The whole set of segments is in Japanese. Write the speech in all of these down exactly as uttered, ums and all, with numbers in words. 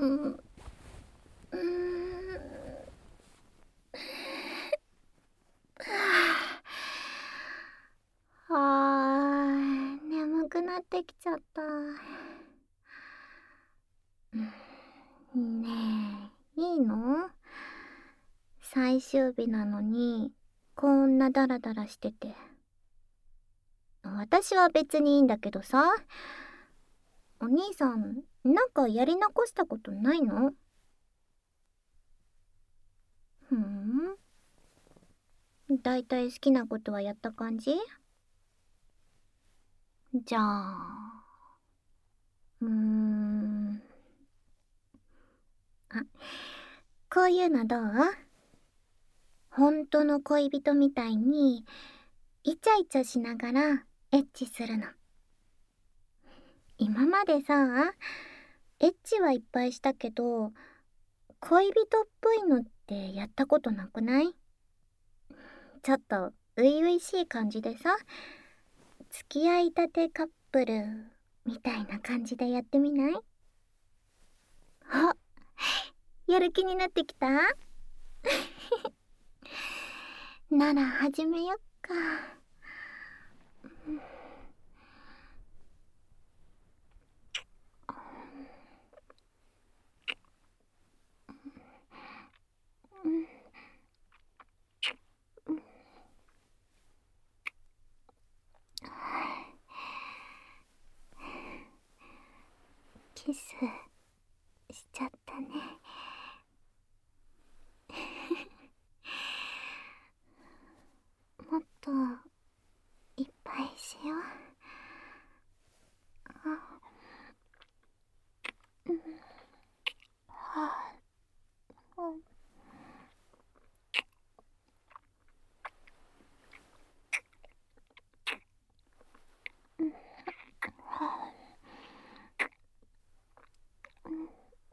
うんうーんあー、眠くなってきちゃった。ねえ、いいの？最終日なのにこんなダラダラしてて。私は別にいいんだけどさ。お兄さん、なんかやり残したことないの？ふん。だいたい好きなことはやった感じ？じゃあ、うーん。あ、こういうのどう？本当の恋人みたいにイチャイチャしながらエッチするの。今までさ、エッチはいっぱいしたけど、恋人っぽいのってやったことなくない？ちょっと初々しい感じでさ、付き合いたてカップルみたいな感じでやってみない？あ、やる気になってきた？なら始めよっか。キスしちゃったね。もっといっぱいしよう。あ、うん、はあ、うん、うん、はあ、うん、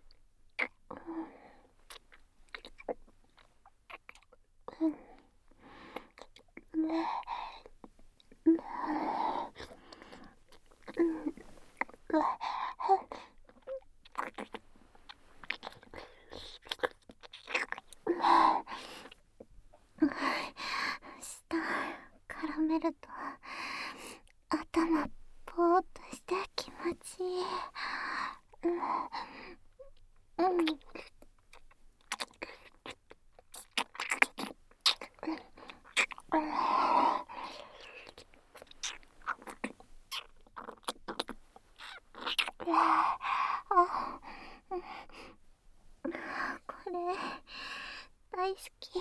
うん、うん、ね、うん、うん、うわ、舌絡めると頭ぼーっとして気持ちいい。うん、うん、あ、これ大好き。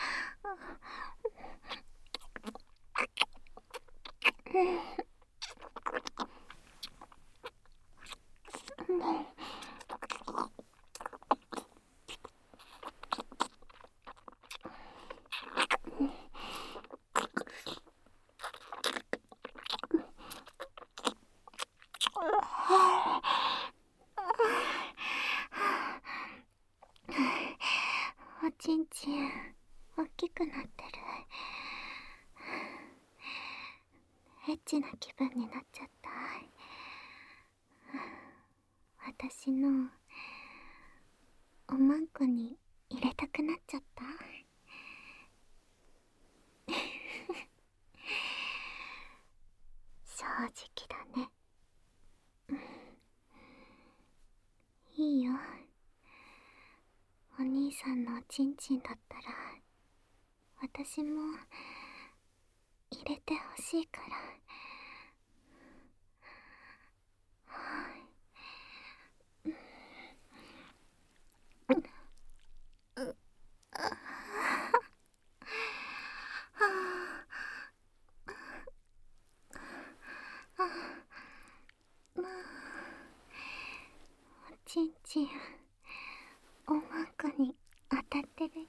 おちんちん大きくなってる。エッチな気分になっちゃった。私のおまんこに入れたくなっちゃった。正直だね。いいよ。お兄さんのおちんちんだったら私も入れてほしいから。おちんちんおまんこに当たってるよ。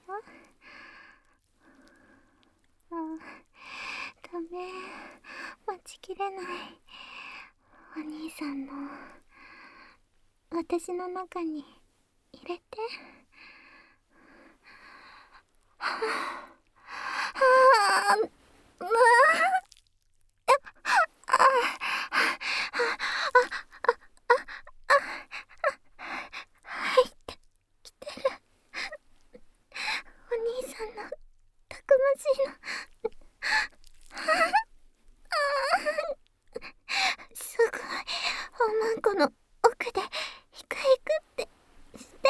あ、ダメ、待ちきれない。お兄さんの私の中に入れて。はあ、はあ、うわあ、あ、あ、あ、あ、 でヒクヒクってして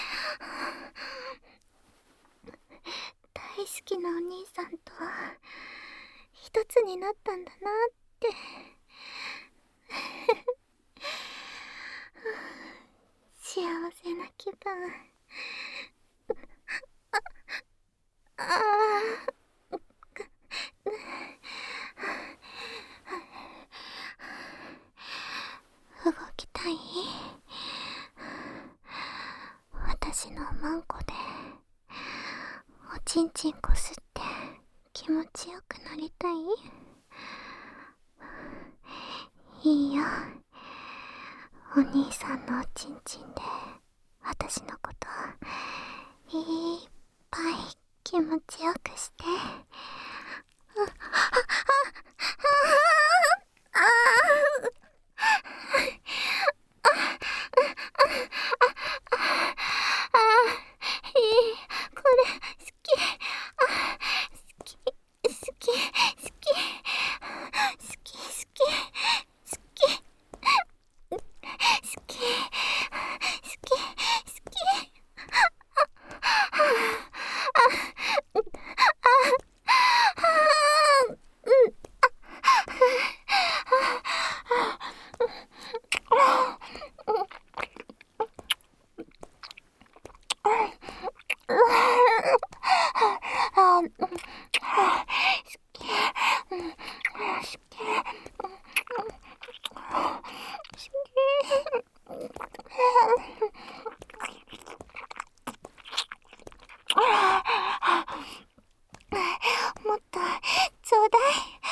大好きなお兄さんと一つになったんだなって幸せな気分。ああ動きたい？私のマンコでおちんちんこすって気持ちよくなりたい？いいよ、お兄さんのおちんちんで私のこといっぱい気持ちよくして。あああああいい、これ好き。あ好き好き好き好き好き好き好き好き好き。もっとちょうだい。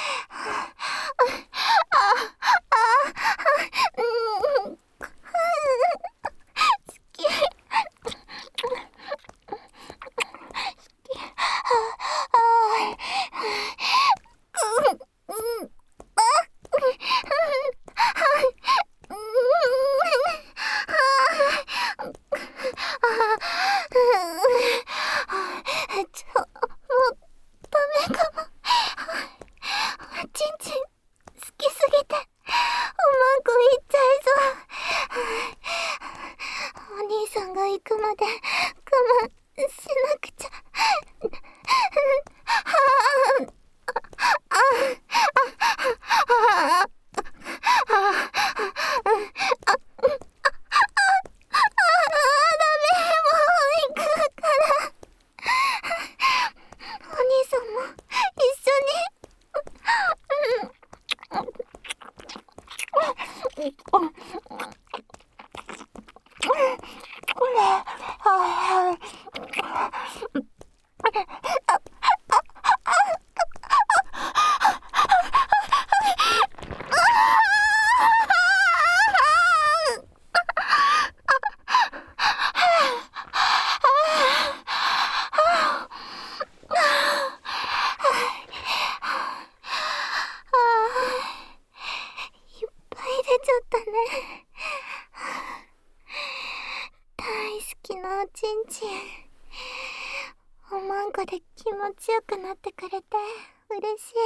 ちょ、もうダメかも。おちんちん好きすぎておまんこいっちゃいそう。お兄さんが行くまで我慢しなくちゃ。お兄さんも一緒に。出ちゃったね。大好きなおちんちん、おまんこで気持ちよくなってくれて嬉しい。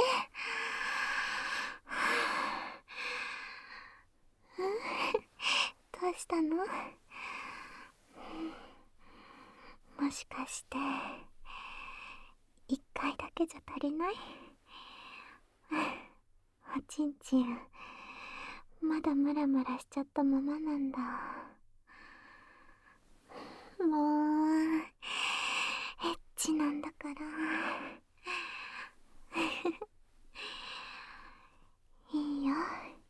うん、どうしたの？もしかして一回だけじゃ足りない？おちんちんまだムラムラしちゃったままなんだ。もうエッチなんだからいいよ。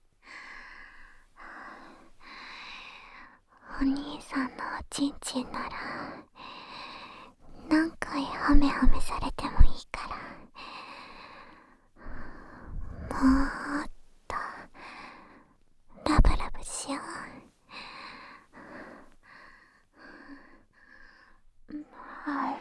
お兄さんのおちんちんなら何回ハメハメされてもいいから、もっとラブラブしよう。はい。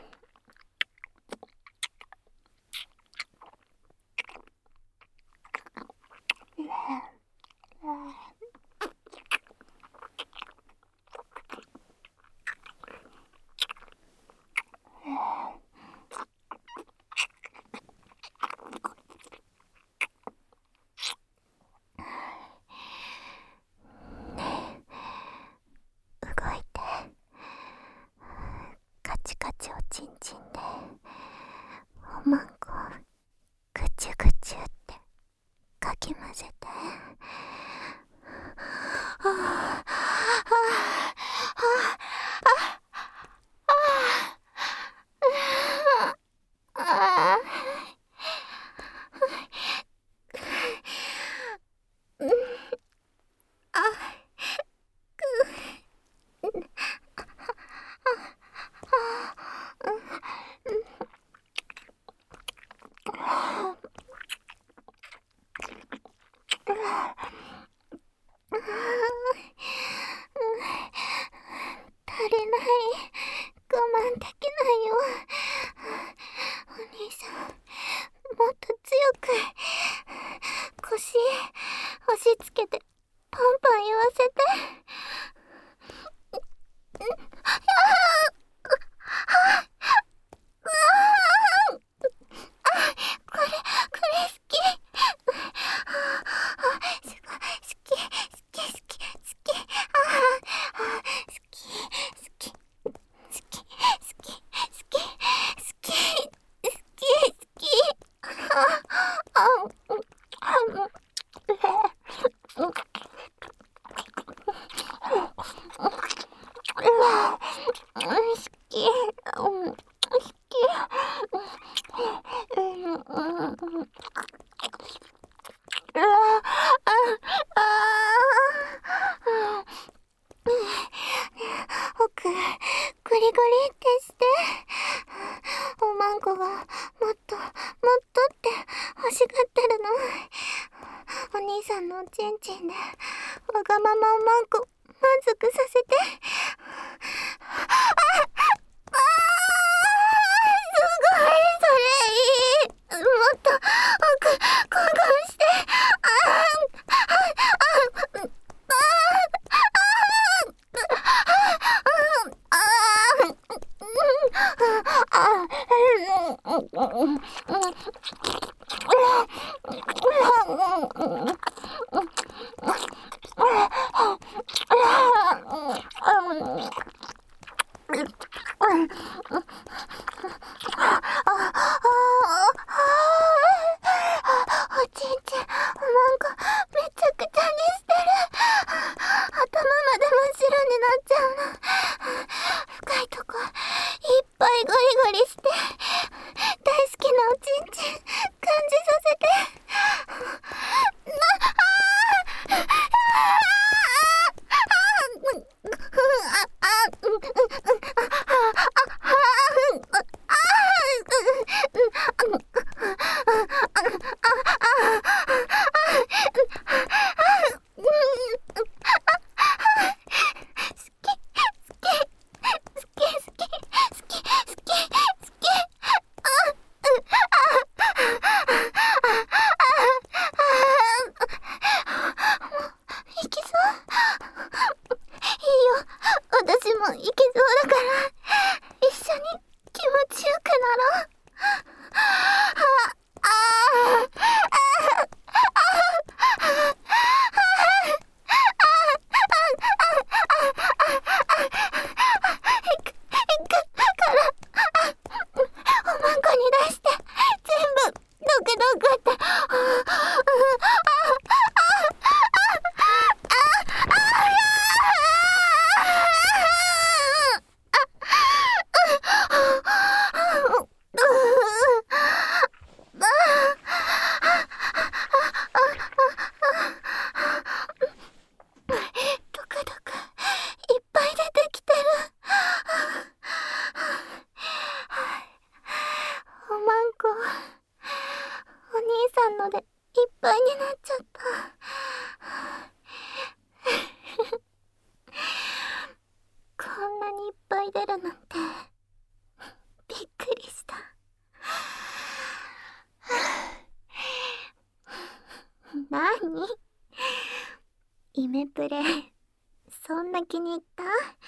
イメプレ、そんな気に入った？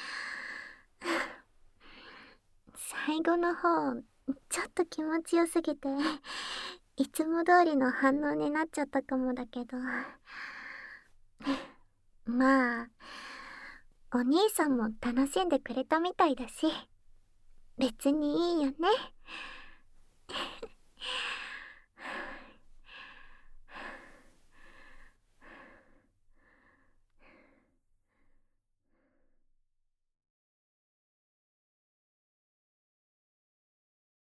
最後の方、ちょっと気持ちよすぎて、いつも通りの反応になっちゃったかもだけど。まあ、お兄さんも楽しんでくれたみたいだし、別にいいよね。